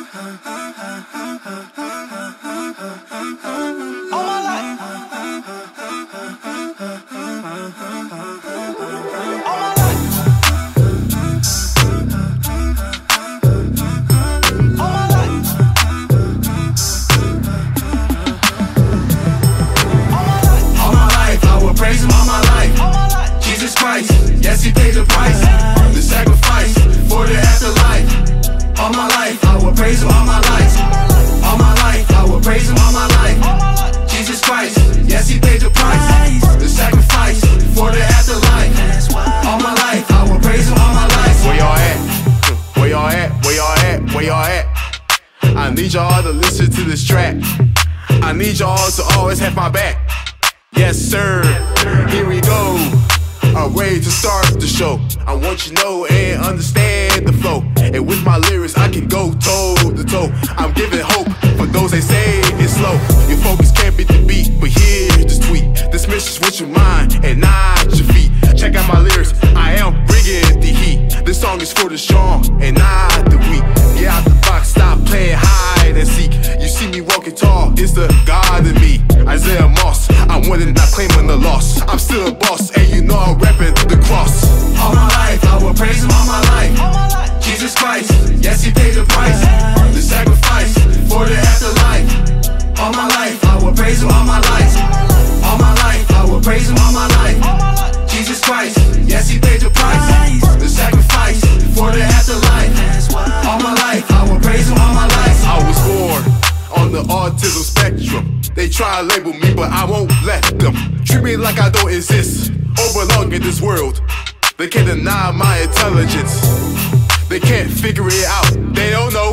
Yes, he paid the price, the sacrifice for the afterlife. All my life, I will praise him all my life. All my life, I will praise him all my life. Jesus Christ, yes, he paid the price, the sacrifice for the afterlife. All my life, I will praise him all my life. Where y'all at? Where y'all at? Where y'all at? Where y'all at? I need y'all to listen to this track. I need y'all to always have my back. Yes, sir. Here we go. A way to start the show. I want you to know and understand the flow. And with my lyrics, I can go toe to toe. I'm giving hope for those they say it's slow. Your focus can't beat the beat, but here's this tweet. This mission's with your mind and not your feet. Check out my lyrics, I am bringing the heat. This song is for the strong and not the weak. Get out the box, stop playing hide and seek. You see me walking tall, it's the God in me. Isaiah Moss, I'm winning, not claiming the loss. I'm still a boss, and you know I'm repping the cross. All my life, I will praise him all my life. Jesus Christ, yes, he paid the price, the sacrifice for the afterlife. All my life, I will praise him all my life. All my life, I will praise him all my life. Jesus Christ, yes, he paid the price, the sacrifice for the afterlife. All my life, I will praise him all my life. I was born on the autism spectrum. They try to label me, but I won't let them. Treat me like I don't exist or belong in this world. They can't deny my intelligence. They can't figure it out. They don't know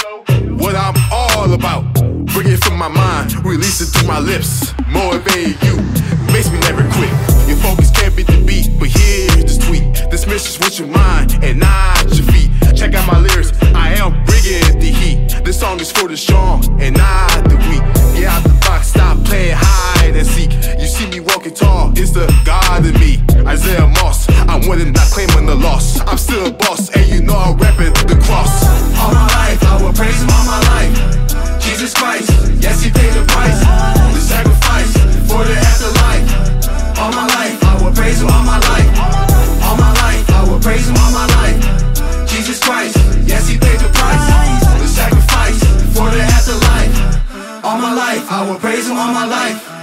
what I'm all about. Bring it from my mind, release it through my lips. Motivate you, makes me never quit. Your focus can't beat the beat, but here's this tweet. This mission's with your mind and not your feet. Check out my lyrics, I am bringing the heat. This song is for the strong and not the weak. Get out the box, stop playing hide and seek. You see me walking tall, it's the God in me. Isaiah Moss, I'm winning, not claiming the loss. I'm still a boss, and you know I'm repping the cross. All my life, I will praise him all my life. Jesus Christ, yes, he paid the price, the sacrifice for the afterlife. All my life, I will praise him all my life. All my life, I will praise him all my life. Jesus Christ, yes, he paid the price, the sacrifice for the afterlife. All my life, I will praise him all my life.